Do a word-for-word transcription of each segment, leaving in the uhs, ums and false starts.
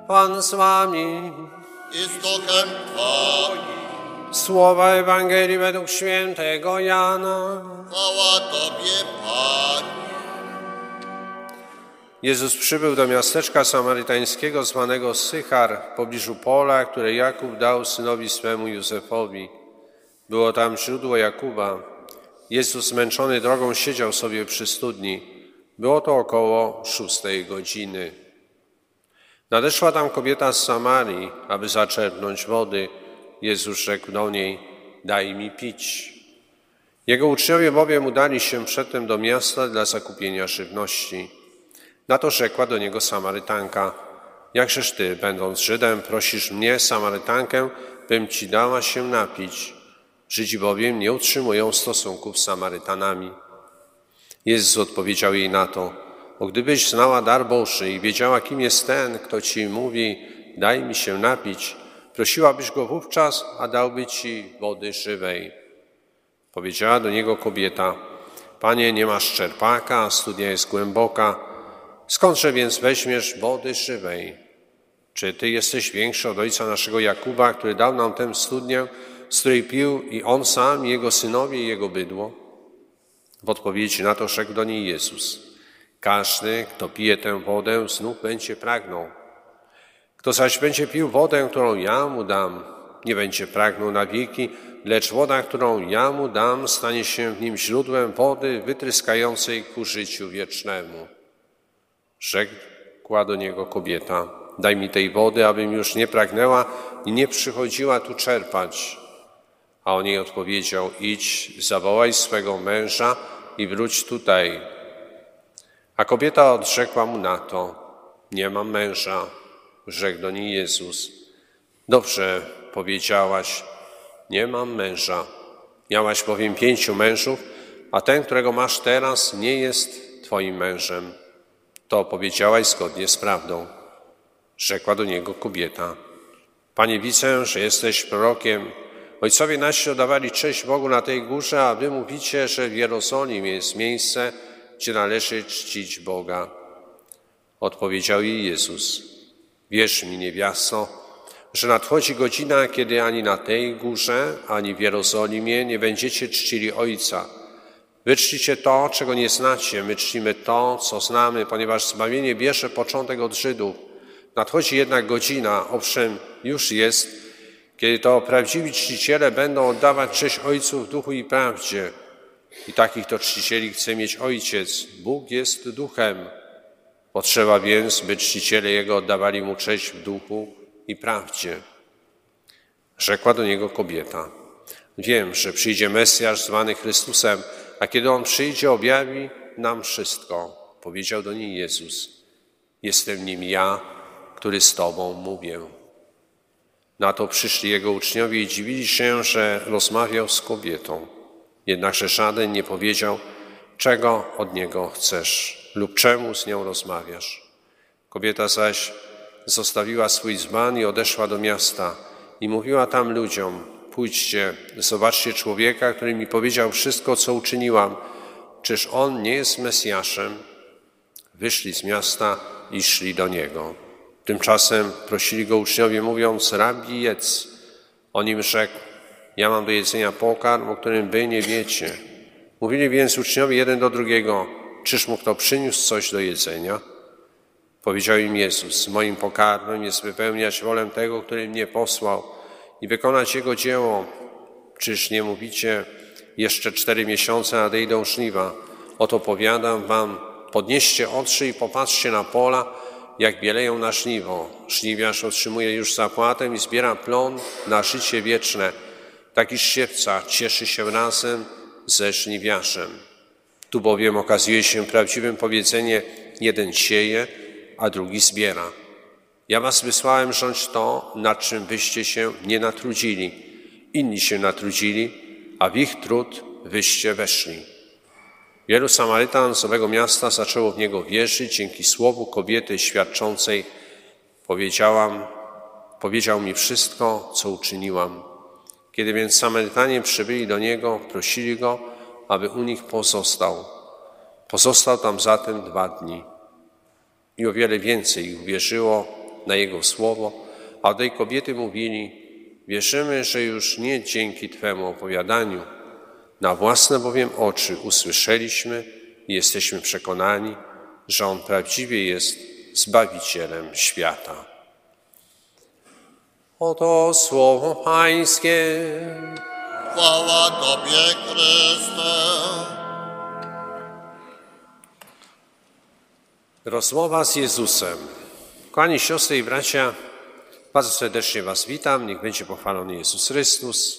Pan z wami. I z duchem Twoim. Słowa Ewangelii według świętego Jana. Chwała Tobie, Panie. Jezus przybył do miasteczka samarytańskiego zwanego Sychar, w pobliżu pola, które Jakub dał synowi swemu Józefowi. Było tam źródło Jakuba. Jezus zmęczony drogą siedział sobie przy studni. Było to około szóstej godziny. Nadeszła tam kobieta z Samarii, aby zaczerpnąć wody. Jezus rzekł do niej: daj mi pić. Jego uczniowie bowiem udali się przedtem do miasta dla zakupienia żywności. Na to rzekła do niego Samarytanka: jakżeż ty, będąc Żydem, prosisz mnie, Samarytankę, bym ci dała się napić? Żydzi bowiem nie utrzymują stosunków z Samarytanami. Jezus odpowiedział jej na to: o gdybyś znała dar Boży i wiedziała, kim jest ten, kto ci mówi, daj mi się napić, prosiłabyś go wówczas, a dałby ci wody żywej. Powiedziała do niego kobieta: Panie, nie masz czerpaka, a studnia jest głęboka. Skądże więc weźmiesz wody żywej? Czy ty jesteś większy od ojca naszego Jakuba, który dał nam tę studnię, z której pił i on sam, i jego synowie, i jego bydło? W odpowiedzi na to rzekł do niej Jezus: każdy, kto pije tę wodę, znów będzie pragnął. Kto zaś będzie pił wodę, którą ja mu dam, nie będzie pragnął na wieki, lecz woda, którą ja mu dam, stanie się w nim źródłem wody wytryskającej ku życiu wiecznemu. Rzekła do niego kobieta: daj mi tej wody, abym już nie pragnęła i nie przychodziła tu czerpać. A on jej odpowiedział: idź, zawołaj swego męża i wróć tutaj. A kobieta odrzekła mu na to: nie mam męża. Rzekł do niej Jezus: dobrze powiedziałaś, nie mam męża. Miałaś bowiem pięciu mężów, a ten, którego masz teraz, nie jest twoim mężem. To powiedziałaś zgodnie z prawdą. Rzekła do niego kobieta: Panie, widzę, że jesteś prorokiem. Ojcowie nasi oddawali cześć Bogu na tej górze, a wy mówicie, że w Jerozolimie jest miejsce, gdzie należy czcić Boga. Odpowiedział jej Jezus: wierz mi, niewiasto, że nadchodzi godzina, kiedy ani na tej górze, ani w Jerozolimie nie będziecie czcili Ojca. Wy czcicie to, czego nie znacie, my czcimy to, co znamy, ponieważ zbawienie bierze początek od Żydów. Nadchodzi jednak godzina, owszem już jest, kiedy to prawdziwi czciciele będą oddawać cześć Ojcu w duchu i prawdzie. I takich to czcicieli chce mieć Ojciec. Bóg jest duchem. Potrzeba więc, by czciciele Jego oddawali Mu cześć w duchu i prawdzie. Rzekła do niego kobieta: wiem, że przyjdzie Mesjasz zwany Chrystusem, a kiedy On przyjdzie, objawi nam wszystko. Powiedział do niej Jezus: jestem nim ja, który z Tobą mówię. Na to przyszli Jego uczniowie i dziwili się, że rozmawiał z kobietą. Jednakże żaden nie powiedział, czego od Niego chcesz lub czemu z nią rozmawiasz. Kobieta zaś zostawiła swój dzban i odeszła do miasta i mówiła tam ludziom: pójdźcie, zobaczcie człowieka, który mi powiedział wszystko, co uczyniłam. Czyż on nie jest Mesjaszem? Wyszli z miasta i szli do niego. Tymczasem prosili go uczniowie, mówiąc: Rabbi, jedz. On im rzekł: ja mam do jedzenia pokarm, o którym wy nie wiecie. Mówili więc uczniowie jeden do drugiego: czyż mu kto przyniósł coś do jedzenia? Powiedział im Jezus: moim pokarmem jest wypełniać wolę tego, który mnie posłał, i wykonać Jego dzieło. Czyż nie mówicie: jeszcze cztery miesiące nadejdą żniwa? Oto powiadam wam: podnieście oczy i popatrzcie na pola, jak bieleją na żniwo. Żniwiarz otrzymuje już zapłatę i zbiera plon na życie wieczne. Taki siewca cieszy się razem ze żniwiarzem. Tu bowiem okazuje się prawdziwym powiedzenie: jeden sieje, a drugi zbiera. Ja was wysłałem rządź to, nad czym wyście się nie natrudzili. Inni się natrudzili, a w ich trud wyście weszli. Wielu Samarytan z owego miasta zaczęło w Niego wierzyć dzięki słowu kobiety świadczącej: powiedziałam, powiedział mi wszystko, co uczyniłam. Kiedy więc Samarytanie przybyli do Niego, prosili Go, aby u nich pozostał. Pozostał tam zatem dwa dni. I o wiele więcej ich uwierzyło na Jego słowo, a do tej kobiety mówili: wierzymy, że już nie dzięki Twemu opowiadaniu, na własne bowiem oczy usłyszeliśmy i jesteśmy przekonani, że On prawdziwie jest Zbawicielem świata. Oto słowo Pańskie. Chwała Tobie, Chryste. Rozmowa z Jezusem. Kochani siostry i bracia, bardzo serdecznie Was witam. Niech będzie pochwalony Jezus Chrystus.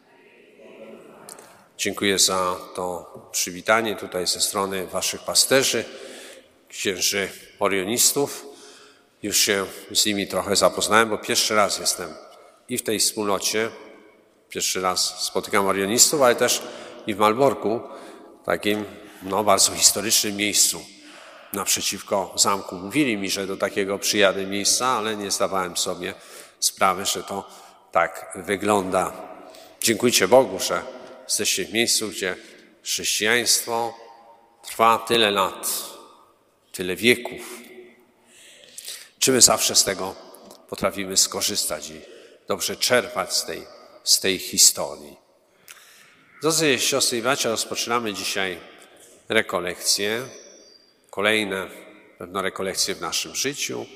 Dziękuję za to przywitanie tutaj ze strony Waszych pasterzy, księży orionistów. Już się z nimi trochę zapoznałem, bo pierwszy raz jestem i w tej wspólnocie, pierwszy raz spotykam orionistów, ale też i w Malborku, takim no, bardzo historycznym miejscu naprzeciwko zamku. Mówili mi, że do takiego przyjadę miejsca, ale nie zdawałem sobie sprawy, że to tak wygląda. Dziękujcie Bogu, że jesteście w miejscu, gdzie chrześcijaństwo trwa tyle lat, tyle wieków. Czy my zawsze z tego potrafimy skorzystać i dobrze czerpać z tej, z tej historii. Drodzy siostry i bracia, rozpoczynamy dzisiaj rekolekcje, kolejne pewno rekolekcje w naszym życiu.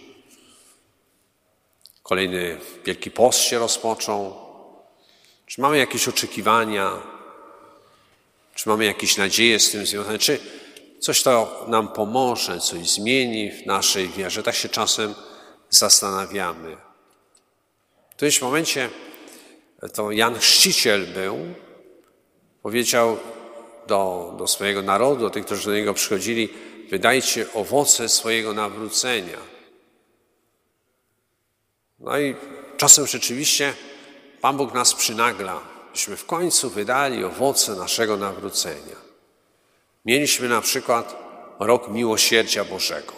Kolejny Wielki Post się rozpoczął. Czy mamy jakieś oczekiwania? Czy mamy jakieś nadzieje z tym związane? Czy coś to nam pomoże, coś zmieni w naszej wierze? Tak się czasem zastanawiamy. W którymś momencie to Jan Chrzciciel był, powiedział do, do swojego narodu, do tych, którzy do niego przychodzili: wydajcie owoce swojego nawrócenia. No i czasem rzeczywiście Pan Bóg nas przynagla, byśmy w końcu wydali owoce naszego nawrócenia. Mieliśmy na przykład rok miłosierdzia Bożego.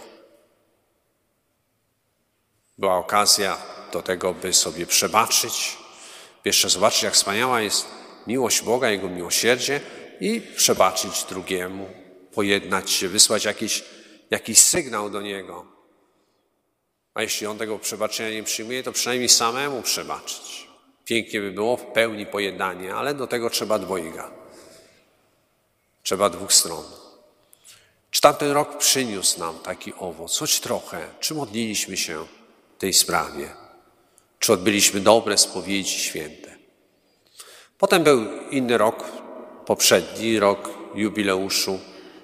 Była okazja do tego, by sobie przebaczyć, by jeszcze zobaczyć, jak wspaniała jest miłość Boga, Jego miłosierdzie i przebaczyć drugiemu, pojednać się, wysłać jakiś, jakiś sygnał do Niego. A jeśli On tego przebaczenia nie przyjmuje, to przynajmniej samemu przebaczyć. Pięknie by było w pełni pojednanie, ale do tego trzeba dwojga. Trzeba dwóch stron. Czy tamten rok przyniósł nam taki owoc? Choć trochę. Czy modliliśmy się w tej sprawie? Czy odbyliśmy dobre spowiedzi święte? Potem był inny rok, poprzedni rok jubileuszu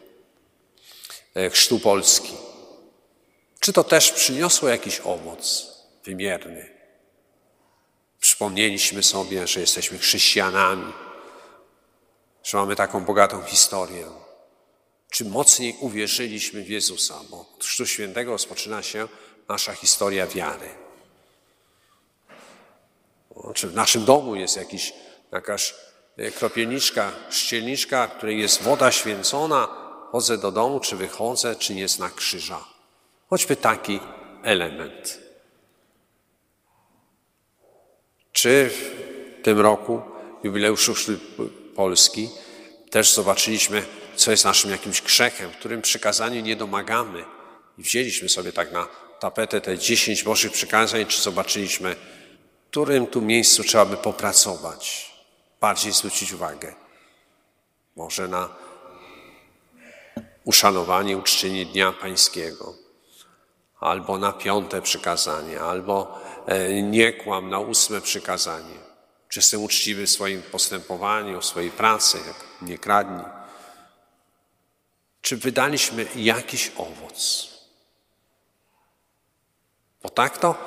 Chrztu Polski. Czy to też przyniosło jakiś owoc wymierny? Przypomnieliśmy sobie, że jesteśmy chrześcijanami, że mamy taką bogatą historię. Czy mocniej uwierzyliśmy w Jezusa? Bo od Chrztu Świętego rozpoczyna się nasza historia wiary. Czy w naszym domu jest jakiś, jakaś kropielniczka, szcielniczka, w której jest woda święcona, chodzę do domu, czy wychodzę, czy jest znak krzyża. Choćby taki element. Czy w tym roku jubileuszu Chrztu Polski też zobaczyliśmy, co jest naszym jakimś grzechem, którym przykazaniu nie domagamy. I wzięliśmy sobie tak na tapetę te dziesięć Bożych przykazań, czy zobaczyliśmy, w którym tu miejscu trzeba by popracować, bardziej zwrócić uwagę. Może na uszanowanie, uczczenie Dnia Pańskiego, albo na piąte przykazanie, albo nie kłam, na ósme przykazanie. Czy jestem uczciwy w swoim postępowaniu, w swojej pracy, jak nie kradnij. Czy wydaliśmy jakiś owoc? Bo tak to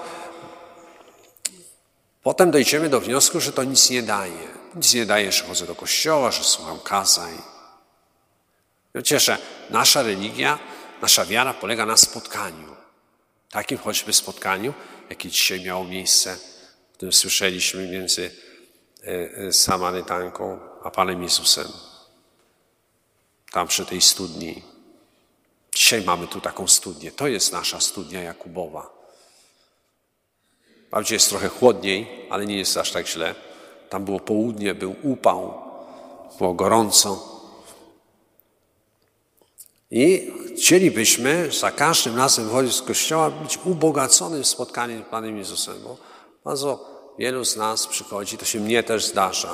potem dojdziemy do wniosku, że to nic nie daje. Nic nie daje, że chodzę do kościoła, że słucham kazań. Wiecie, że nasza religia, nasza wiara polega na spotkaniu. Takim choćby spotkaniu, jakie dzisiaj miało miejsce, w którym słyszeliśmy między Samarytanką a Panem Jezusem. Tam przy tej studni. Dzisiaj mamy tu taką studnię. To jest nasza studnia Jakubowa. Wprawdzie jest trochę chłodniej, ale nie jest aż tak źle. Tam było południe, był upał, było gorąco. I chcielibyśmy za każdym razem wychodzić z kościoła być ubogaconym spotkaniem z Panem Jezusem, bo bardzo wielu z nas przychodzi, to się mnie też zdarza,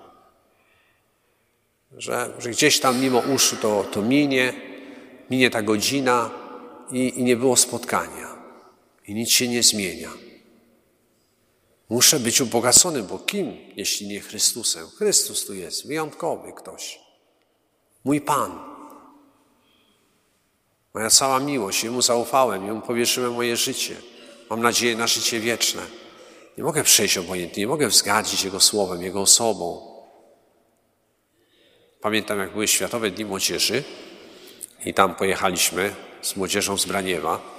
że, że gdzieś tam mimo uszu to, to minie, minie ta godzina i, i nie było spotkania i nic się nie zmienia. Muszę być ubogacony, bo kim, jeśli nie Chrystusem? Chrystus tu jest, wyjątkowy ktoś. Mój Pan. Moja cała miłość, Jemu zaufałem, Jemu powierzyłem moje życie. Mam nadzieję na życie wieczne. Nie mogę przejść obojętnie, nie mogę wzgardzić Jego słowem, Jego osobą. Pamiętam, jak były Światowe Dni Młodzieży i tam pojechaliśmy z młodzieżą z Braniewa.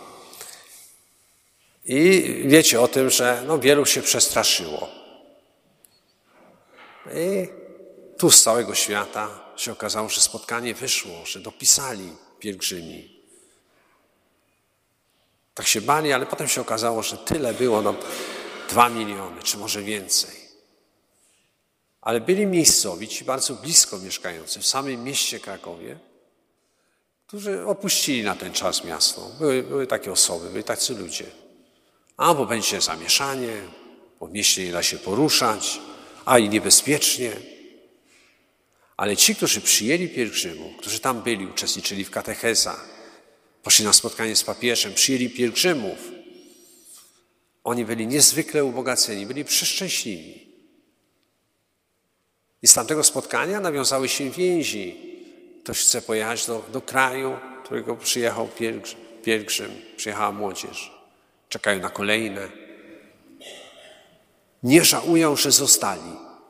I wiecie o tym, że no, wielu się przestraszyło. I tu z całego świata się okazało, że spotkanie wyszło, że dopisali pielgrzymi. Tak się bali, ale potem się okazało, że tyle było, no dwa miliony, czy może więcej. Ale byli miejscowi, ci bardzo blisko mieszkający, w samym mieście Krakowie, którzy opuścili na ten czas miasto. Były, były takie osoby, byli tacy ludzie. A bo będzie zamieszanie, bo w mieście nie da się poruszać, a i niebezpiecznie. Ale ci, którzy przyjęli pielgrzymów, którzy tam byli, uczestniczyli w katechezach, poszli na spotkanie z papieżem, przyjęli pielgrzymów, oni byli niezwykle ubogaceni, byli przeszczęśliwi. I z tamtego spotkania nawiązały się więzi. Ktoś chce pojechać do, do kraju, do którego przyjechał pielgrzym, pielgrzym, przyjechała młodzież. Czekają na kolejne. Nie żałują, że zostali.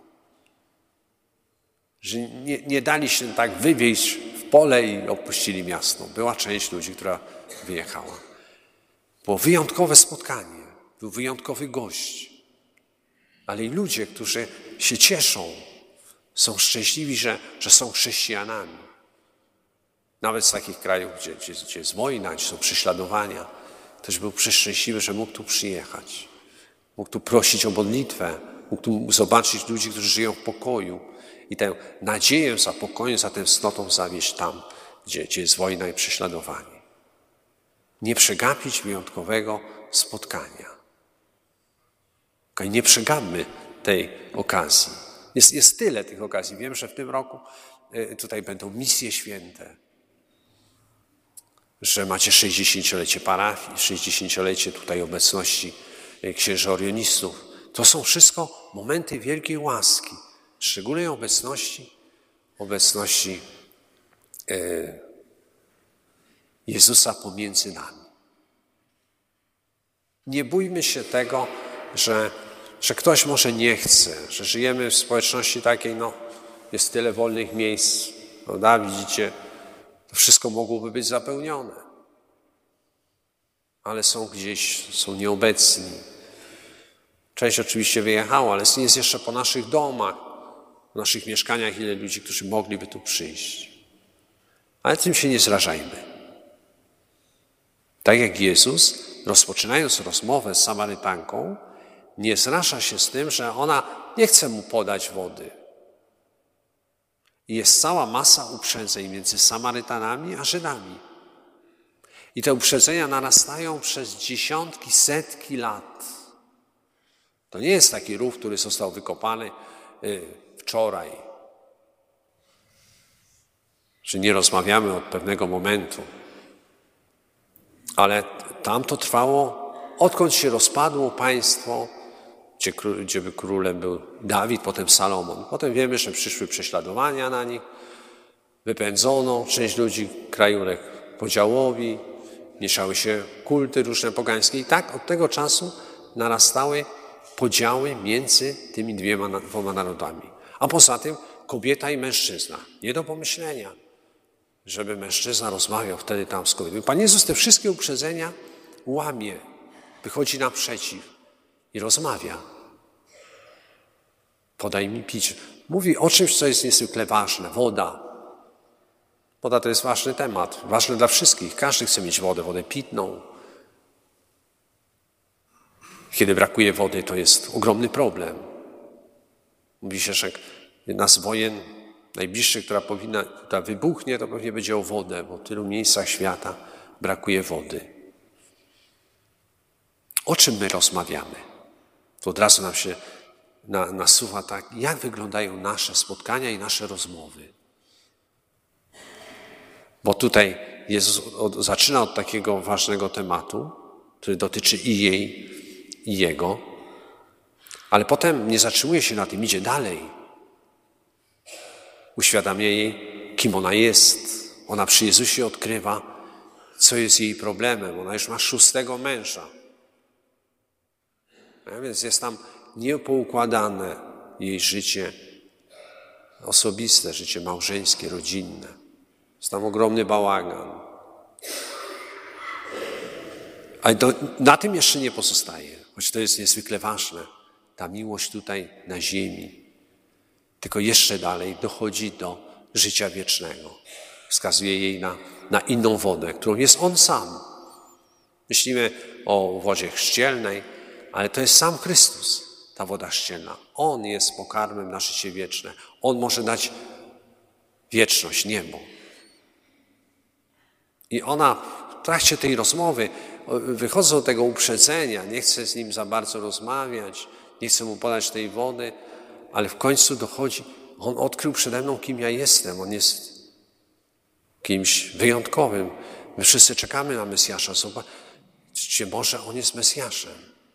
Że nie, nie dali się tak wywieźć w pole i opuścili miasto. Była część ludzi, która wyjechała. Było wyjątkowe spotkanie. Był wyjątkowy gość. Ale i ludzie, którzy się cieszą, są szczęśliwi, że, że są chrześcijanami. Nawet z takich krajów, gdzie, gdzie, gdzie jest wojna, gdzie są prześladowania. Też był przeszczęśliwy, że mógł tu przyjechać. Mógł tu prosić o modlitwę. Mógł tu zobaczyć ludzi, którzy żyją w pokoju. I tę nadzieję za pokojem, za tęsknotą zawieźć tam, gdzie, gdzie jest wojna i prześladowanie. Nie przegapić wyjątkowego spotkania. Nie przegapmy tej okazji. Jest, jest tyle tych okazji. Wiem, że w tym roku tutaj będą misje święte. Że macie sześćdziesięciolecie parafii, sześćdziesięciolecie tutaj obecności księży orionistów. To są wszystko momenty wielkiej łaski, szczególnej obecności, obecności e, Jezusa pomiędzy nami. Nie bójmy się tego, że, że ktoś może nie chce, że żyjemy w społeczności takiej, no jest tyle wolnych miejsc, prawda? Widzicie, to wszystko mogłoby być zapełnione. Ale są gdzieś, są nieobecni. Część oczywiście wyjechała, ale jest jeszcze po naszych domach, po naszych mieszkaniach ile ludzi, którzy mogliby tu przyjść. Ale tym się nie zrażajmy. Tak jak Jezus, rozpoczynając rozmowę z Samarytanką, nie zraża się z tym, że ona nie chce mu podać wody. I jest cała masa uprzedzeń między Samarytanami a Żydami. I te uprzedzenia narastają przez dziesiątki, setki lat. To nie jest taki rów, który został wykopany wczoraj. Że nie rozmawiamy od pewnego momentu. Ale tam to trwało, odkąd się rozpadło państwo, gdzie, gdzie królem był Dawid, potem Salomon. Potem wiemy, że przyszły prześladowania na nich, wypędzono część ludzi, kraj uległ podziałowi, mieszały się kulty różne pogańskie i tak od tego czasu narastały podziały między tymi dwiema, dwoma narodami. A poza tym kobieta i mężczyzna. Nie do pomyślenia, żeby mężczyzna rozmawiał wtedy tam z kobietą. Pan Jezus te wszystkie uprzedzenia łamie, wychodzi naprzeciw i rozmawia. Podaj mi pić. Mówi o czymś, co jest niezwykle ważne. Woda. Woda to jest ważny temat. Ważny dla wszystkich. Każdy chce mieć wodę, wodę pitną. Kiedy brakuje wody, to jest ogromny problem. Mówi się, że jedna z wojen Najbliższe, która powinna, która wybuchnie, to pewnie będzie o wodę, bo w tylu miejscach świata brakuje wody. O czym my rozmawiamy? To od razu nam się na, nasuwa tak, jak wyglądają nasze spotkania i nasze rozmowy. Bo tutaj Jezus od, zaczyna od takiego ważnego tematu, który dotyczy i jej, i Jego, ale potem nie zatrzymuje się na tym, idzie dalej. Uświadamia jej, kim ona jest. Ona przy Jezusie odkrywa, co jest jej problemem. Ona już ma szóstego męża. A więc jest tam niepoukładane jej życie osobiste, życie małżeńskie, rodzinne. Jest tam ogromny bałagan. Ale do, na tym jeszcze nie pozostaje, choć to jest niezwykle ważne. Ta miłość tutaj na ziemi. Tylko jeszcze dalej dochodzi do życia wiecznego. Wskazuje jej na, na inną wodę, którą jest On sam. Myślimy o wodzie chrzcielnej, ale to jest sam Chrystus, ta woda chrzcielna. On jest pokarmem na życie wieczne. On może dać wieczność, niebo. I ona w trakcie tej rozmowy, wychodząc do tego uprzedzenia, nie chce z nim za bardzo rozmawiać, nie chce mu podać tej wody, ale w końcu dochodzi, on odkrył przede mną, kim ja jestem. On jest kimś wyjątkowym. My wszyscy czekamy na Mesjasza. Zobaczcie, może on jest Mesjaszem.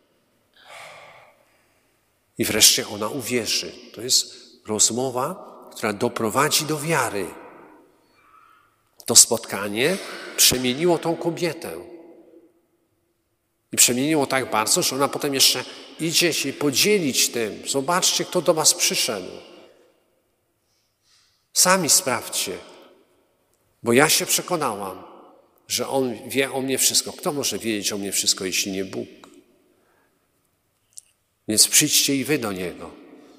I wreszcie ona uwierzy. To jest rozmowa, która doprowadzi do wiary. To spotkanie przemieniło tą kobietę. I przemieniło tak bardzo, że ona potem jeszcze idzie się podzielić tym. Zobaczcie, kto do was przyszedł. Sami sprawdźcie. Bo ja się przekonałam, że On wie o mnie wszystko. Kto może wiedzieć o mnie wszystko, jeśli nie Bóg? Więc przyjdźcie i wy do Niego.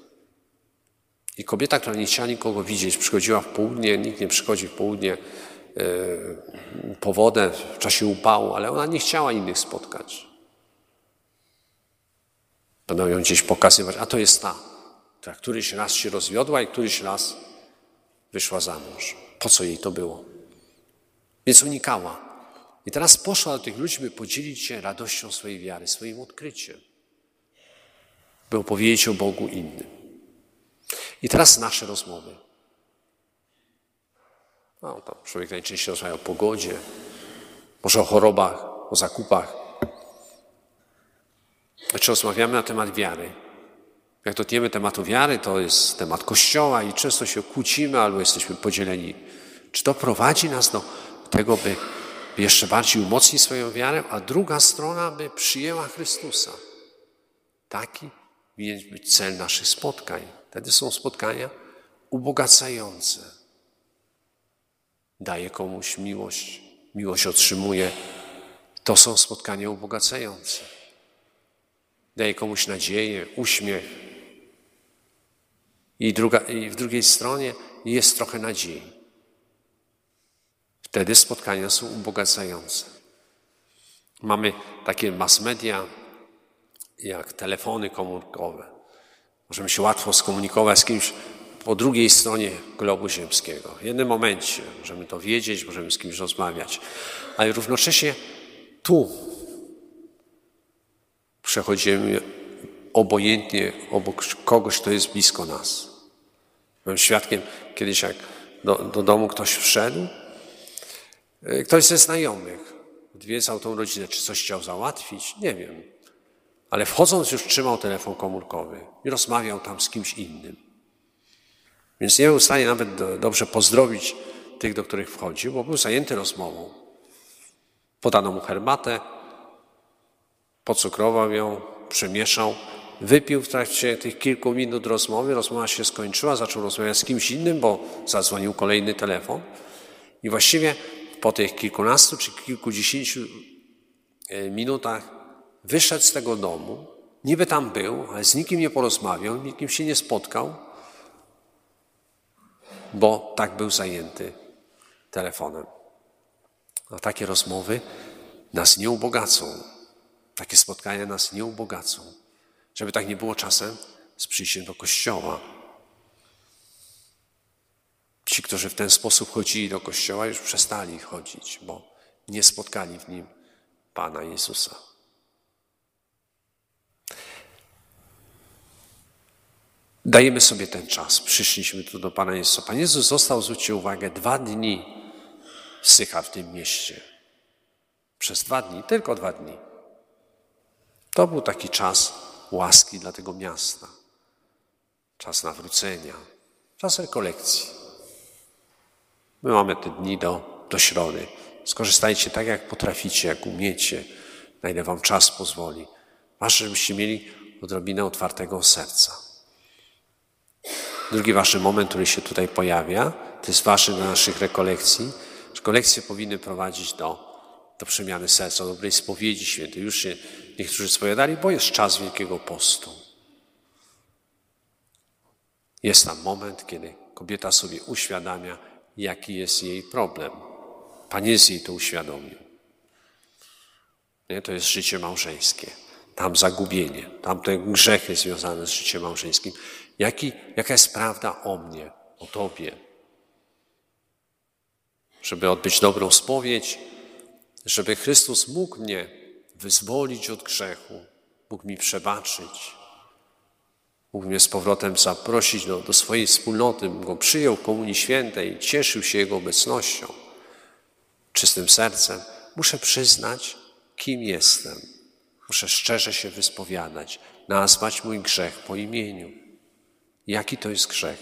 I kobieta, która nie chciała nikogo widzieć, przychodziła w południe, nikt nie przychodzi w południe yy, po wodę w czasie upału, ale ona nie chciała innych spotkać. Będą ją gdzieś pokazywać, a to jest ta, która któryś raz się rozwiodła i któryś raz wyszła za mąż. Po co jej to było? Więc unikała. I teraz poszła do tych ludzi, by podzielić się radością swojej wiary, swoim odkryciem. By opowiedzieć o Bogu innym. I teraz nasze rozmowy. No, tam człowiek najczęściej rozmawia o pogodzie, może o chorobach, o zakupach. Czy rozmawiamy na temat wiary? Jak dotkniemy tematu wiary, to jest temat Kościoła i często się kłócimy albo jesteśmy podzieleni. Czy to prowadzi nas do tego, by jeszcze bardziej umocnić swoją wiarę, a druga strona, by przyjęła Chrystusa? Taki winien być cel naszych spotkań. Wtedy są spotkania ubogacające. Daje komuś miłość, miłość otrzymuje. To są spotkania ubogacające. Daje komuś nadzieję, uśmiech. I, druga, I w drugiej stronie jest trochę nadziei. Wtedy spotkania są ubogacające. Mamy takie mass media, jak telefony komórkowe. Możemy się łatwo skomunikować z kimś po drugiej stronie globu ziemskiego. W jednym momencie możemy to wiedzieć, możemy z kimś rozmawiać. Ale równocześnie tu przechodzimy obojętnie obok kogoś, kto jest blisko nas. Byłem świadkiem kiedyś, jak do, do domu ktoś wszedł, ktoś ze znajomych odwiedzał tą rodzinę, czy coś chciał załatwić, nie wiem. Ale wchodząc już trzymał telefon komórkowy i rozmawiał tam z kimś innym. Więc nie był w stanie nawet do, dobrze pozdrowić tych, do których wchodził, bo był zajęty rozmową. Podano mu herbatę, pocukrował ją, przemieszał, wypił w trakcie tych kilku minut rozmowy, rozmowa się skończyła, zaczął rozmawiać z kimś innym, bo zadzwonił kolejny telefon i właściwie po tych kilkunastu czy kilkudziesięciu minutach wyszedł z tego domu, niby tam był, ale z nikim nie porozmawiał, nikim się nie spotkał, bo tak był zajęty telefonem. A takie rozmowy nas nie ubogacą. Takie spotkania nas nie ubogacą. Żeby tak nie było czasem z przyjściem do kościoła. Ci, którzy w ten sposób chodzili do kościoła, już przestali chodzić, bo nie spotkali w nim Pana Jezusa. Dajemy sobie ten czas. Przyszliśmy tu do Pana Jezusa. Pan Jezus został, zwróćcie uwagę, dwa dni w Sychar w tym mieście. Przez dwa dni, tylko dwa dni. To był taki czas łaski dla tego miasta. Czas nawrócenia, czas rekolekcji. My mamy te dni do, do środy. Skorzystajcie tak, jak potraficie, jak umiecie, na ile wam czas pozwoli. Ważne, żebyście mieli odrobinę otwartego serca. Drugi ważny moment, który się tutaj pojawia, to jest ważny do naszych rekolekcji, że kolekcje powinny prowadzić do, do przemiany serca, do dobrej spowiedzi świętej. Już się niektórzy spowiadali, bo jest czas Wielkiego Postu. Jest tam moment, kiedy kobieta sobie uświadamia, jaki jest jej problem. Pan Jezus jej to uświadomił. Nie? To jest życie małżeńskie. Tam zagubienie, tam te grzechy związane z życiem małżeńskim. Jaki, jaka jest prawda o mnie, o Tobie? Żeby odbyć dobrą spowiedź, żeby Chrystus mógł mnie wyzwolić od grzechu, mógł mi przebaczyć, mógł mnie z powrotem zaprosić do, do swojej wspólnoty, mógł go przyjął w Komunii Świętej, cieszył się Jego obecnością. Czystym sercem muszę przyznać, kim jestem. Muszę szczerze się wyspowiadać, nazwać mój grzech po imieniu. Jaki to jest grzech?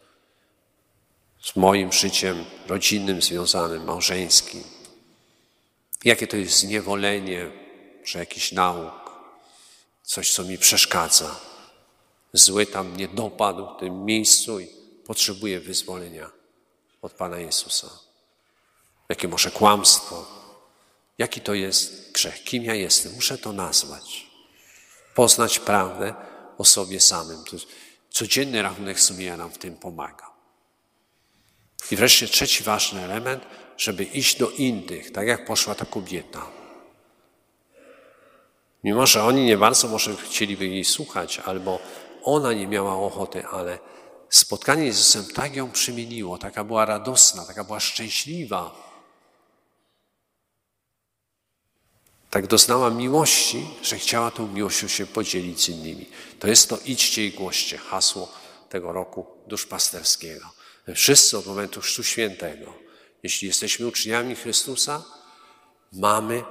Z moim życiem rodzinnym związanym, małżeńskim. Jakie to jest zniewolenie, że jakiś nauk, coś, co mi przeszkadza. Zły tam mnie dopadł w tym miejscu i potrzebuję wyzwolenia od Pana Jezusa. Jakie może kłamstwo? Jaki to jest grzech? Kim ja jestem? Muszę to nazwać. Poznać prawdę o sobie samym. To codzienny rachunek sumienia nam w tym pomaga. I wreszcie trzeci ważny element, żeby iść do innych, tak jak poszła ta kobieta. Mimo że oni nie bardzo może chcieliby jej słuchać, albo ona nie miała ochoty, ale spotkanie z Jezusem tak ją przemieniło, taka była radosna, taka była szczęśliwa. Tak doznała miłości, że chciała tą miłością się podzielić z innymi. To jest to idźcie i głoście, hasło tego roku duszpasterskiego. My wszyscy od momentu Chrztu Świętego, jeśli jesteśmy uczniami Chrystusa, mamy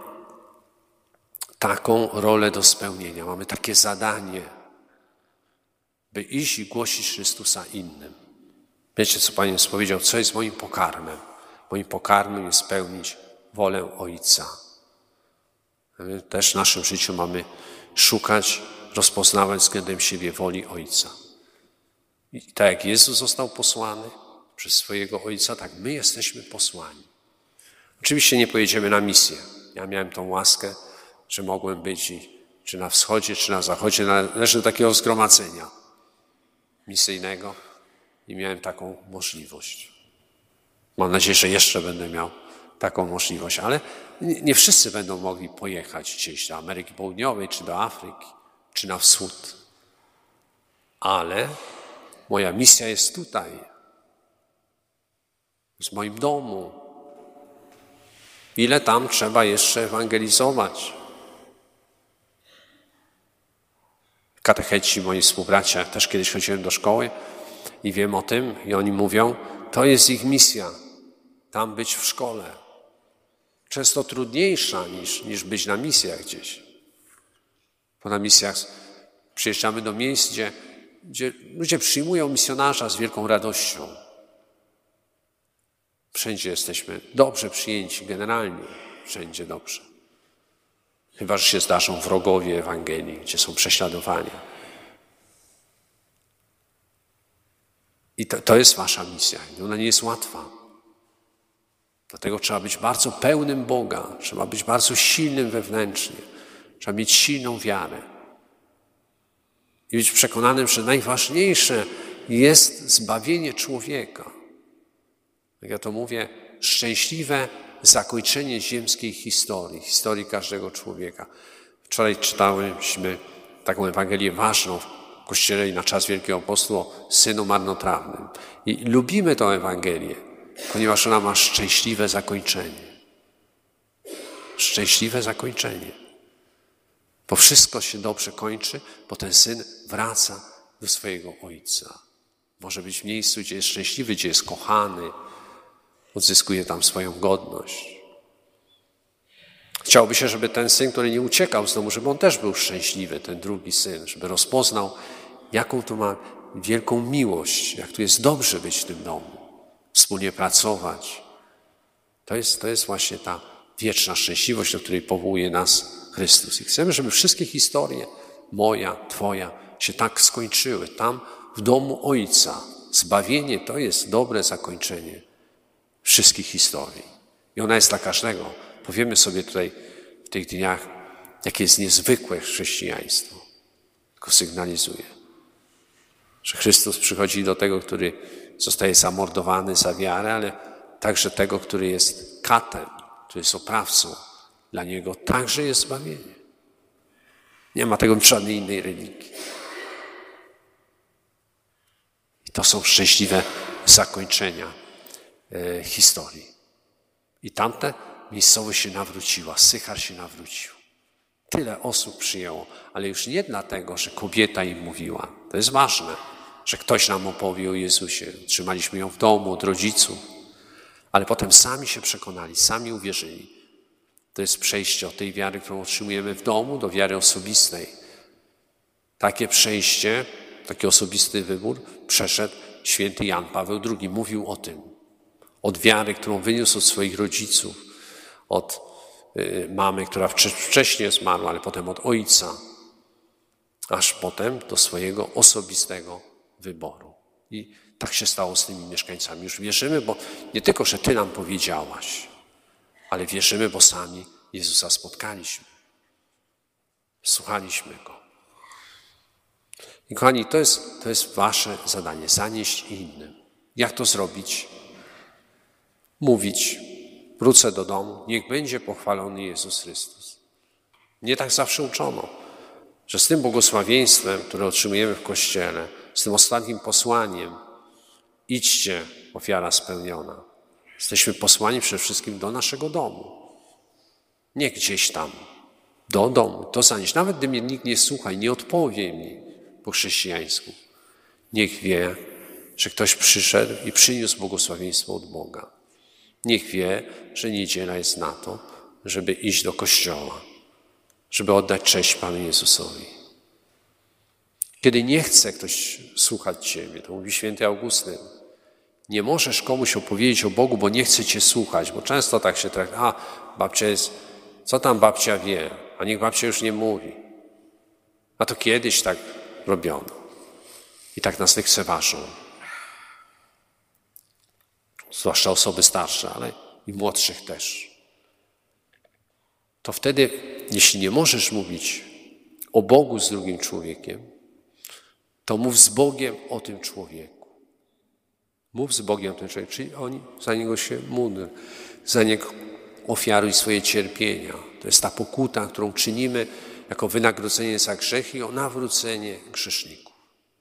taką rolę do spełnienia, mamy takie zadanie, by iść i głosić Chrystusa innym. Wiecie, co Pan Jezus powiedział? Co jest moim pokarmem? Moim pokarmem jest spełnić wolę Ojca. My też w naszym życiu mamy szukać, rozpoznawać względem siebie woli Ojca. I tak jak Jezus został posłany przez swojego Ojca, tak my jesteśmy posłani. Oczywiście nie pojedziemy na misję. Ja miałem tą łaskę, że mogłem być i, czy na wschodzie, czy na zachodzie, należy do takiego zgromadzenia misyjnego i miałem taką możliwość. Mam nadzieję, że jeszcze będę miał taką możliwość, ale nie wszyscy będą mogli pojechać gdzieś do Ameryki Południowej, czy do Afryki, czy na wschód. Ale moja misja jest tutaj, w moim domu. Ile tam trzeba jeszcze ewangelizować? Katecheci, moi współbracia, też kiedyś chodziłem do szkoły i wiem o tym i oni mówią, to jest ich misja, tam być w szkole. Często trudniejsza niż, niż być na misjach gdzieś. Bo na misjach przyjeżdżamy do miejsc, gdzie, gdzie ludzie przyjmują misjonarza z wielką radością. Wszędzie jesteśmy dobrze przyjęci, generalnie wszędzie dobrze. Chyba że się zdarzą wrogowie Ewangelii, gdzie są prześladowania. I to, to jest wasza misja. Ona nie jest łatwa. Dlatego trzeba być bardzo pełnym Boga, trzeba być bardzo silnym wewnętrznie, trzeba mieć silną wiarę. I być przekonanym, że najważniejsze jest zbawienie człowieka. Jak ja to mówię, szczęśliwe zakończenie ziemskiej historii, historii każdego człowieka. Wczoraj czytałyśmy taką Ewangelię ważną w Kościele i na czas Wielkiego Postu o synu marnotrawnym. I lubimy tę Ewangelię, ponieważ ona ma szczęśliwe zakończenie. Szczęśliwe zakończenie. Bo wszystko się dobrze kończy, bo ten syn wraca do swojego ojca. Może być w miejscu, gdzie jest szczęśliwy, gdzie jest kochany, odzyskuje tam swoją godność. Chciałoby się, żeby ten syn, który nie uciekał z domu, żeby on też był szczęśliwy, ten drugi syn, żeby rozpoznał, jaką tu ma wielką miłość, jak tu jest dobrze być w tym domu, wspólnie pracować. To jest, to jest właśnie ta wieczna szczęśliwość, do której powołuje nas Chrystus. I chcemy, żeby wszystkie historie, moja, twoja, się tak skończyły. Tam w domu Ojca. Zbawienie to jest dobre zakończenie wszystkich historii. I ona jest dla każdego. Powiemy sobie tutaj w tych dniach, jakie jest niezwykłe chrześcijaństwo. Tylko sygnalizuje, że Chrystus przychodzi do tego, który zostaje zamordowany za wiarę, ale także tego, który jest katem, który jest oprawcą. Dla niego także jest zbawienie. Nie ma tego w żadnej innej religii. I to są szczęśliwe zakończenia e, historii. I tamte miejscowość się nawróciła, Sychar się nawrócił. Tyle osób przyjęło, ale już nie dlatego, że kobieta im mówiła. To jest ważne, że ktoś nam opowie o Jezusie. Trzymaliśmy ją w domu od rodziców, ale potem sami się przekonali, sami uwierzyli. To jest przejście od tej wiary, którą otrzymujemy w domu, do wiary osobistej. Takie przejście, taki osobisty wybór przeszedł święty Jan Paweł drugi. Mówił o tym. Od wiary, którą wyniósł od swoich rodziców, od y, mamy, która wcześniej zmarła, ale potem od ojca, aż potem do swojego osobistego wyboru. I tak się stało z tymi mieszkańcami. Już wierzymy, bo nie tylko, że Ty nam powiedziałaś, ale wierzymy, bo sami Jezusa spotkaliśmy. Słuchaliśmy Go. I kochani, to jest, to jest wasze zadanie, zanieść innym. Jak to zrobić? Mówić, wrócę do domu, niech będzie pochwalony Jezus Chrystus. Mnie tak zawsze uczono, że z tym błogosławieństwem, które otrzymujemy w Kościele, z tym ostatnim posłaniem, idźcie, ofiara spełniona. Jesteśmy posłani przede wszystkim do naszego domu. Nie gdzieś tam, do domu, to zanieść. Nawet gdy mnie nikt nie słucha i nie odpowie mi po chrześcijańsku, niech wie, że ktoś przyszedł i przyniósł błogosławieństwo od Boga. Niech wie, że niedziela jest na to, żeby iść do kościoła, żeby oddać cześć Panu Jezusowi. Kiedy nie chce ktoś słuchać Ciebie, to mówi święty Augustyn, nie możesz komuś opowiedzieć o Bogu, bo nie chce Cię słuchać, bo często tak się traktuje, a babcia jest, co tam babcia wie, a niech babcia już nie mówi. A to kiedyś tak robiono. I tak nas lekceważą. Zwłaszcza osoby starsze, ale i młodszych też. To wtedy, jeśli nie możesz mówić o Bogu z drugim człowiekiem, to mów z Bogiem o tym człowieku. Mów z Bogiem o tym człowieku, czyli oni za niego się módl, za niego ofiaruj swoje cierpienia. To jest ta pokuta, którą czynimy jako wynagrodzenie za grzech i o nawrócenie grzeszników.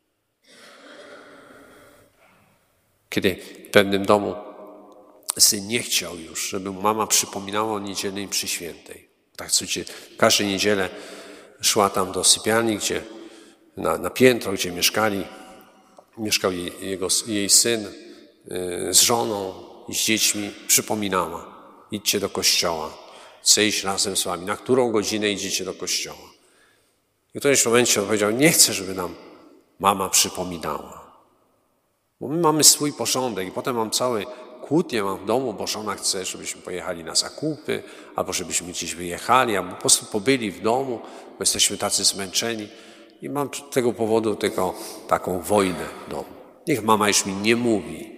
Kiedy w pewnym domu syn nie chciał już, żeby mu mama przypominała o niedzielnej mszy świętej. Tak codziennie, każdą niedzielę szła tam do sypialni, gdzie na, na piętro, gdzie mieszkali, mieszkał jej, jego, jej syn yy, z żoną i z dziećmi, przypominała. Idźcie do kościoła, chcę iść razem z wami. Na którą godzinę idziecie do kościoła? I w którymś momencie on powiedział, nie chcę, żeby nam mama przypominała. Bo my mamy swój porządek i potem mam całe kłótnie mam w domu, bo żona chce, żebyśmy pojechali na zakupy, albo żebyśmy gdzieś wyjechali, albo po prostu pobyli w domu, bo jesteśmy tacy zmęczeni. I mam z tego powodu tylko taką wojnę w domu. Niech mama już mi nie mówi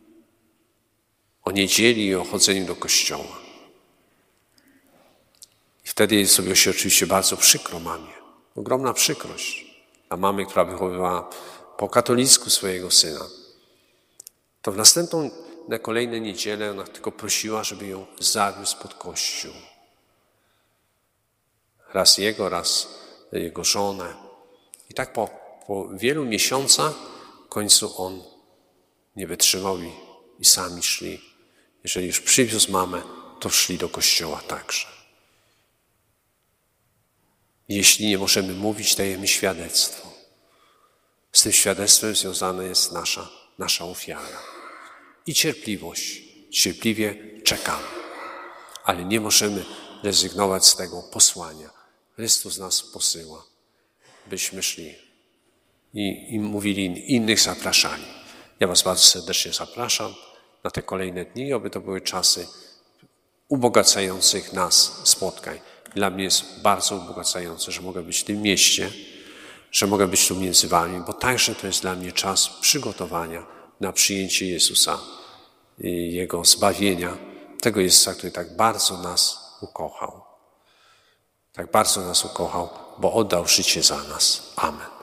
o niedzieli i o chodzeniu do kościoła. I wtedy sobie się oczywiście bardzo przykro mamie. Ogromna przykrość dla mamy, która wychowywała po katolicku swojego syna. To w następną, na kolejne niedzielę ona tylko prosiła, żeby ją zawiózł pod kościół. Raz jego, raz jego żonę. I tak po Po wielu miesiącach w końcu on nie wytrzymał i, i sami szli. Jeżeli już przywiózł mamę, to szli do kościoła także. Jeśli nie możemy mówić, dajemy świadectwo. Z tym świadectwem związana jest nasza, nasza ofiara. I cierpliwość. Cierpliwie czekamy. Ale nie możemy rezygnować z tego posłania. Chrystus nas posyła, byśmy szli i, i mówili, innych zapraszali. Ja was bardzo serdecznie zapraszam na te kolejne dni, aby to były czasy ubogacających nas spotkań. Dla mnie jest bardzo ubogacające, że mogę być w tym mieście, że mogę być tu między wami, bo także to jest dla mnie czas przygotowania na przyjęcie Jezusa i Jego zbawienia, tego Jezusa, który tak bardzo nas ukochał. Tak bardzo nas ukochał, bo oddał życie za nas. Amen.